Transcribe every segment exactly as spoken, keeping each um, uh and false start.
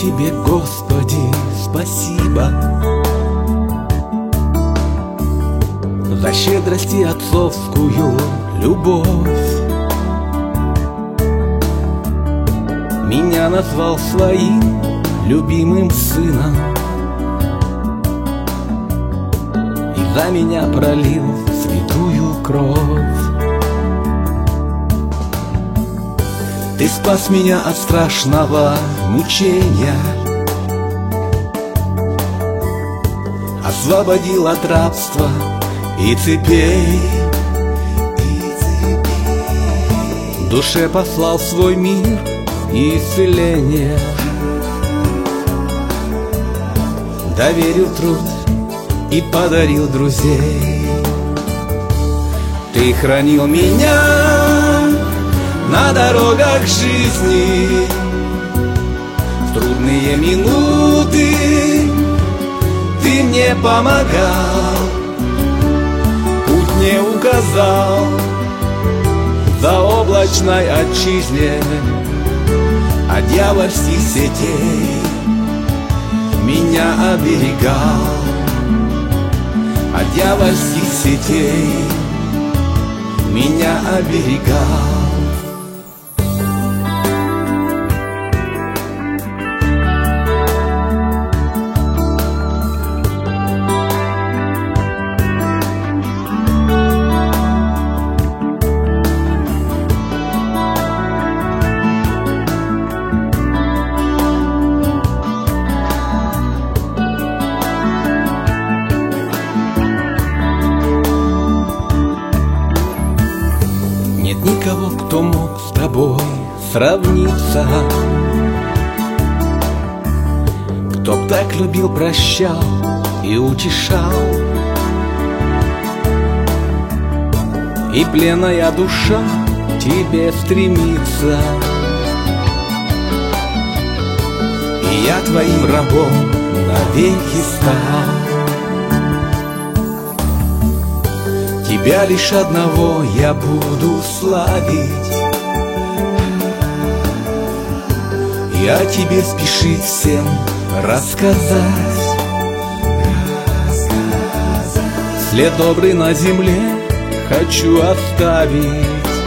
Тебе, Господи, спасибо за щедрость и отцовскую любовь. Меня назвал своим любимым сыном и за меня пролил святую кровь. Ты спас меня от страшного мучения, освободил от рабства и цепей, душе послал свой мир и исцеление, доверил труд и подарил друзей. Ты хранил меня на дорогах жизни, в трудные минуты Ты мне помогал, путь не указал в заоблачной отчизне, от дьявольских сетей меня оберегал, от дьявольских сетей меня оберегал. Никого, кто мог с тобой сравниться, кто б так любил, прощал и утешал, и пленная душа к тебе стремится, и я твоим рабом навеки стал. Тебя лишь одного я буду славить, и о тебе спешить всем рассказать. След добрый на земле хочу оставить,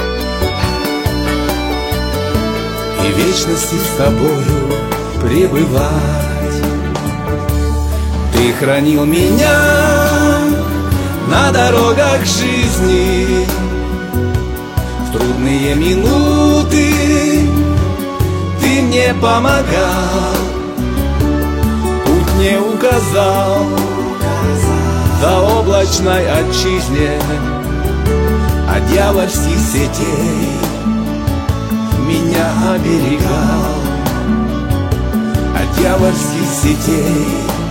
и в вечности с тобою пребывать. Ты хранил меня на дорогах жизни, в трудные минуты Ты мне помогал, путь не указал в заоблачной отчизне, от дьявольских сетей меня оберегал, от дьявольских сетей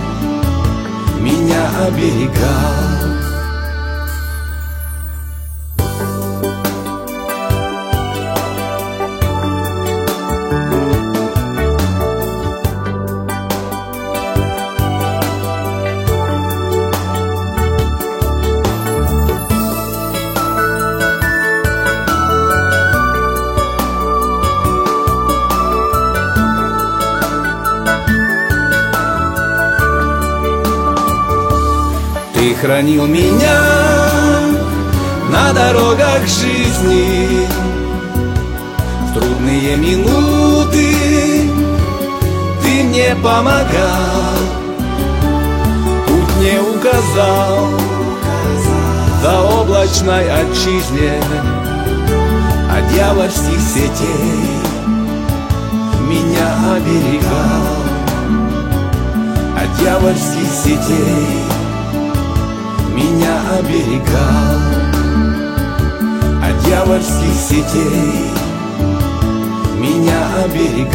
меня оберегал. Ты хранил меня на дорогах жизни, в трудные минуты Ты мне помогал, путь не указал в заоблачной отчизне, от дьявольских сетей меня оберегал, от дьявольских сетей меня оберегал, от дьявольских сетей меня оберегал.